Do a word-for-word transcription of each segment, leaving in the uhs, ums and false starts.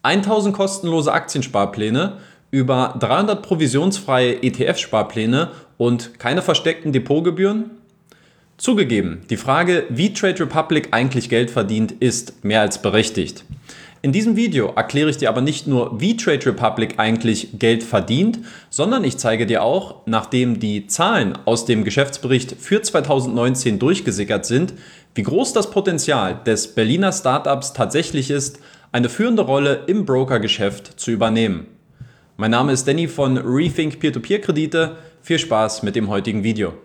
tausend kostenlose Aktiensparpläne, über dreihundert provisionsfreie E T F-Sparpläne und keine versteckten Depotgebühren? Zugegeben, die Frage, wie Trade Republic eigentlich Geld verdient, ist mehr als berechtigt. In diesem Video erkläre ich dir aber nicht nur, wie Trade Republic eigentlich Geld verdient, sondern ich zeige dir auch, nachdem die Zahlen aus dem Geschäftsbericht für zweitausendneunzehn durchgesickert sind, wie groß das Potenzial des Berliner Startups tatsächlich ist, eine führende Rolle im Brokergeschäft zu übernehmen. Mein Name ist Danny von Rethink Peer-to-Peer-Kredite. Viel Spaß mit dem heutigen Video.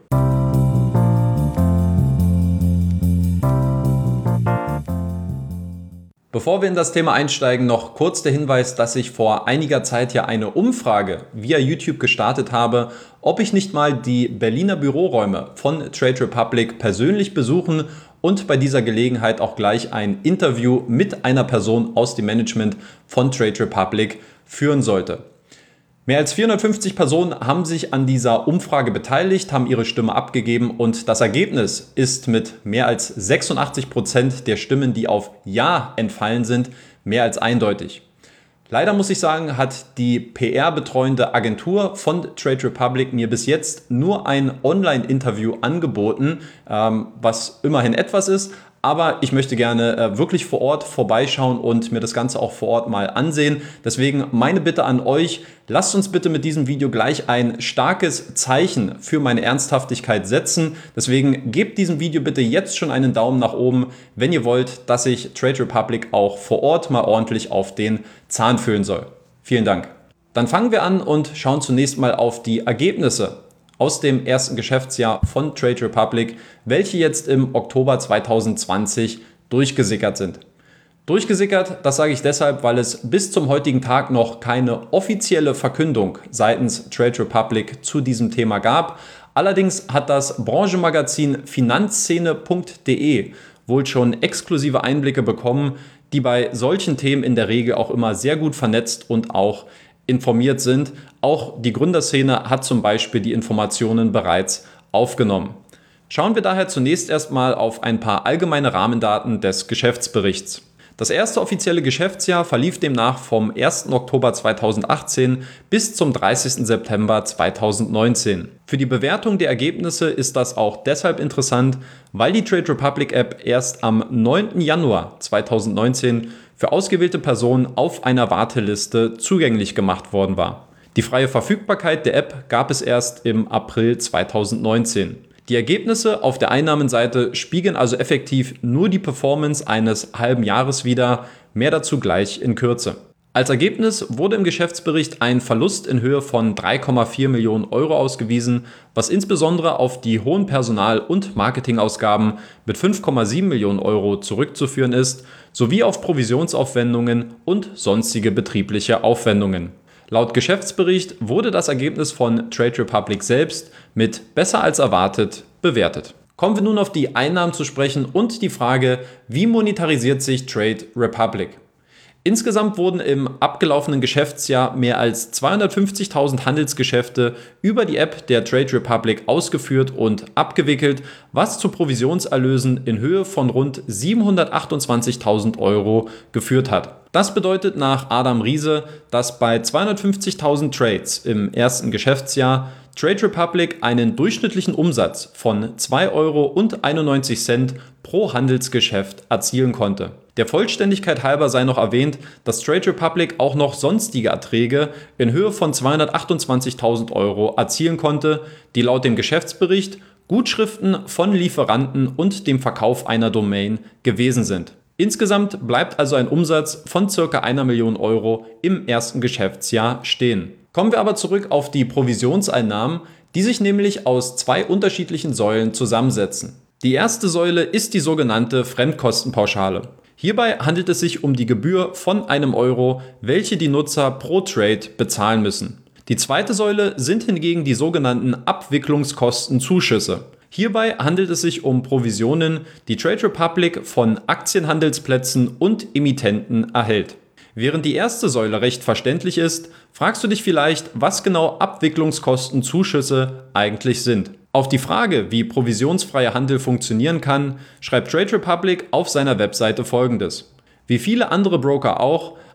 Bevor wir in das Thema einsteigen, noch kurz der Hinweis, dass ich vor einiger Zeit ja eine Umfrage via YouTube gestartet habe, ob ich nicht mal die Berliner Büroräume von Trade Republic persönlich besuchen und bei dieser Gelegenheit auch gleich ein Interview mit einer Person aus dem Management von Trade Republic führen sollte. Mehr als vierhundertfünfzig Personen haben sich an dieser Umfrage beteiligt, haben ihre Stimme abgegeben und das Ergebnis ist mit mehr als sechsundachtzig Prozent der Stimmen, die auf Ja entfallen sind, mehr als eindeutig. Leider muss ich sagen, hat die P R-betreuende Agentur von Trade Republic mir bis jetzt nur ein Online-Interview angeboten, ähm, was immerhin etwas ist. Aber ich möchte gerne äh, wirklich vor Ort vorbeischauen und mir das Ganze auch vor Ort mal ansehen. Deswegen meine Bitte an euch, lasst uns bitte mit diesem Video gleich ein starkes Zeichen für meine Ernsthaftigkeit setzen. Deswegen gebt diesem Video bitte jetzt schon einen Daumen nach oben, wenn ihr wollt, dass ich Trade Republic auch vor Ort mal ordentlich auf den Zahn fühlen soll. Vielen Dank. Dann fangen wir an und schauen zunächst mal auf die Ergebnisse aus dem ersten Geschäftsjahr von Trade Republic, welche jetzt im Oktober zweitausendzwanzig durchgesickert sind. Durchgesickert, das sage ich deshalb, weil es bis zum heutigen Tag noch keine offizielle Verkündung seitens Trade Republic zu diesem Thema gab. Allerdings hat das Branchenmagazin finanzszene punkt de wohl schon exklusive Einblicke bekommen, die bei solchen Themen in der Regel auch immer sehr gut vernetzt und auch informiert sind. Auch die Gründerszene hat zum Beispiel die Informationen bereits aufgenommen. Schauen wir daher zunächst erstmal auf ein paar allgemeine Rahmendaten des Geschäftsberichts. Das erste offizielle Geschäftsjahr verlief demnach vom ersten Oktober zweitausendachtzehn bis zum dreißigsten September zweitausendneunzehn. Für die Bewertung der Ergebnisse ist das auch deshalb interessant, weil die Trade Republic App erst am neunten Januar zweitausendneunzehn für ausgewählte Personen auf einer Warteliste zugänglich gemacht worden war. Die freie Verfügbarkeit der App gab es erst im April zweitausendneunzehn. Die Ergebnisse auf der Einnahmenseite spiegeln also effektiv nur die Performance eines halben Jahres wider, mehr dazu gleich in Kürze. Als Ergebnis wurde im Geschäftsbericht ein Verlust in Höhe von drei Komma vier Millionen Euro ausgewiesen, was insbesondere auf die hohen Personal- und Marketingausgaben mit fünf Komma sieben Millionen Euro zurückzuführen ist, sowie auf Provisionsaufwendungen und sonstige betriebliche Aufwendungen. Laut Geschäftsbericht wurde das Ergebnis von Trade Republic selbst mit besser als erwartet bewertet. Kommen wir nun auf die Einnahmen zu sprechen und die Frage, wie monetarisiert sich Trade Republic? Insgesamt wurden im abgelaufenen Geschäftsjahr mehr als zweihundertfünfzigtausend Handelsgeschäfte über die App der Trade Republic ausgeführt und abgewickelt, was zu Provisionserlösen in Höhe von rund siebenhundertachtundzwanzigtausend Euro geführt hat. Das bedeutet nach Adam Riese, dass bei zweihundertfünfzigtausend Trades im ersten Geschäftsjahr Trade Republic einen durchschnittlichen Umsatz von zwei Euro einundneunzig pro Handelsgeschäft erzielen konnte. Der Vollständigkeit halber sei noch erwähnt, dass Trade Republic auch noch sonstige Erträge in Höhe von zweihundertachtundzwanzigtausend Euro erzielen konnte, die laut dem Geschäftsbericht Gutschriften von Lieferanten und dem Verkauf einer Domain gewesen sind. Insgesamt bleibt also ein Umsatz von ca. einer Million Euro im ersten Geschäftsjahr stehen. Kommen wir aber zurück auf die Provisionseinnahmen, die sich nämlich aus zwei unterschiedlichen Säulen zusammensetzen. Die erste Säule ist die sogenannte Fremdkostenpauschale. Hierbei handelt es sich um die Gebühr von einem Euro, welche die Nutzer pro Trade bezahlen müssen. Die zweite Säule sind hingegen die sogenannten Abwicklungskostenzuschüsse. Hierbei handelt es sich um Provisionen, die Trade Republic von Aktienhandelsplätzen und Emittenten erhält. Während die erste Säule recht verständlich ist, fragst du dich vielleicht, was genau Abwicklungskostenzuschüsse eigentlich sind. Auf die Frage, wie provisionsfreier Handel funktionieren kann, schreibt Trade Republic auf seiner Webseite Folgendes: Wie viele andere Broker auch,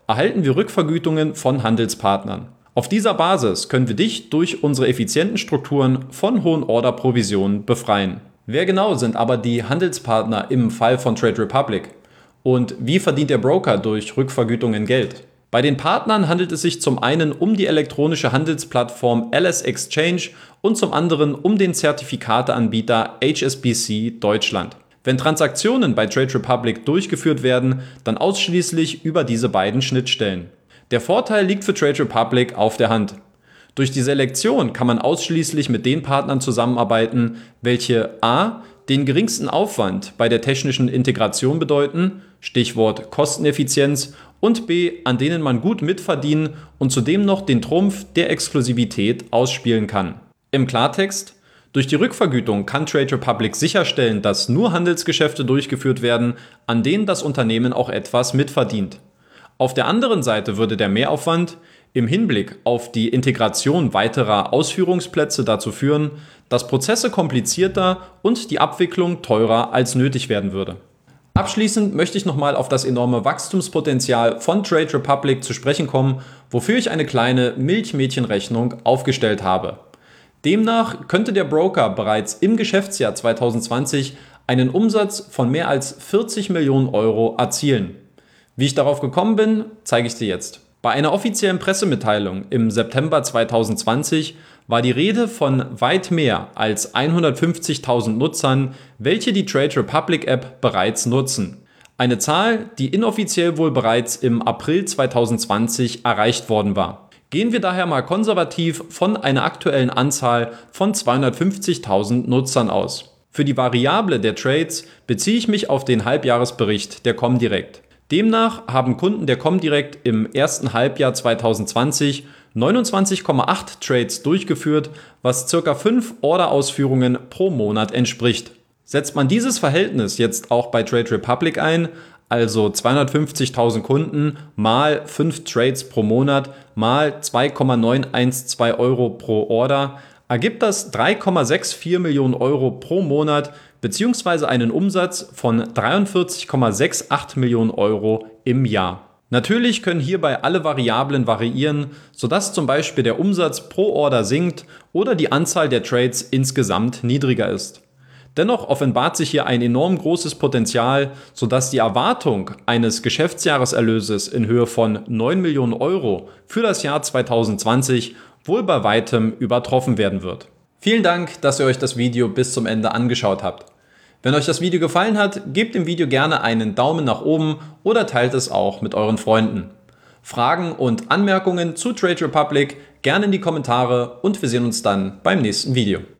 erhalten wir Rückvergütungen von Handelspartnern. Auf dieser Basis können wir dich durch unsere effizienten Strukturen von hohen Orderprovisionen befreien. Wer genau sind aber die Handelspartner im Fall von Trade Republic? Und wie verdient der Broker durch Rückvergütungen Geld? Bei den Partnern handelt es sich zum einen um die elektronische Handelsplattform L S Exchange und zum anderen um den Zertifikateanbieter H S B C Deutschland. Wenn Transaktionen bei Trade Republic durchgeführt werden, dann ausschließlich über diese beiden Schnittstellen. Der Vorteil liegt für Trade Republic auf der Hand. Durch die Selektion kann man ausschließlich mit den Partnern zusammenarbeiten, welche a. den geringsten Aufwand bei der technischen Integration bedeuten, Stichwort Kosteneffizienz, und b. an denen man gut mitverdienen und zudem noch den Trumpf der Exklusivität ausspielen kann. Im Klartext: Durch die Rückvergütung kann Trade Republic sicherstellen, dass nur Handelsgeschäfte durchgeführt werden, an denen das Unternehmen auch etwas mitverdient. Auf der anderen Seite würde der Mehraufwand im Hinblick auf die Integration weiterer Ausführungsplätze dazu führen, dass Prozesse komplizierter und die Abwicklung teurer als nötig werden würde. Abschließend möchte ich nochmal auf das enorme Wachstumspotenzial von Trade Republic zu sprechen kommen, wofür ich eine kleine Milchmädchenrechnung aufgestellt habe. Demnach könnte der Broker bereits im Geschäftsjahr zwanzig zwanzig einen Umsatz von mehr als vierzig Millionen Euro erzielen. Wie ich darauf gekommen bin, zeige ich dir jetzt. Bei einer offiziellen Pressemitteilung im September zwanzig zwanzig war die Rede von weit mehr als hundertfünfzigtausend Nutzern, welche die Trade Republic App bereits nutzen. Eine Zahl, die inoffiziell wohl bereits im April zwanzig zwanzig erreicht worden war. Gehen wir daher mal konservativ von einer aktuellen Anzahl von zweihundertfünfzigtausend Nutzern aus. Für die Variable der Trades beziehe ich mich auf den Halbjahresbericht der Comdirect. Demnach haben Kunden der Comdirect im ersten Halbjahr zwanzig zwanzig neunundzwanzig Komma acht Trades durchgeführt, was ca. fünf Orderausführungen pro Monat entspricht. Setzt man dieses Verhältnis jetzt auch bei Trade Republic ein, also zweihundertfünfzigtausend Kunden mal fünf Trades pro Monat mal zwei Komma neunhundertzwölf Euro pro Order, ergibt das drei Komma vierundsechzig Millionen Euro pro Monat bzw. einen Umsatz von dreiundvierzig Komma achtundsiebzig Millionen Euro im Jahr. Natürlich können hierbei alle Variablen variieren, sodass zum Beispiel der Umsatz pro Order sinkt oder die Anzahl der Trades insgesamt niedriger ist. Dennoch offenbart sich hier ein enorm großes Potenzial, sodass die Erwartung eines Geschäftsjahreserlöses in Höhe von neun Millionen Euro für das Jahr zwanzig zwanzig wohl bei weitem übertroffen werden wird. Vielen Dank, dass ihr euch das Video bis zum Ende angeschaut habt. Wenn euch das Video gefallen hat, gebt dem Video gerne einen Daumen nach oben oder teilt es auch mit euren Freunden. Fragen und Anmerkungen zu Trade Republic gerne in die Kommentare und wir sehen uns dann beim nächsten Video.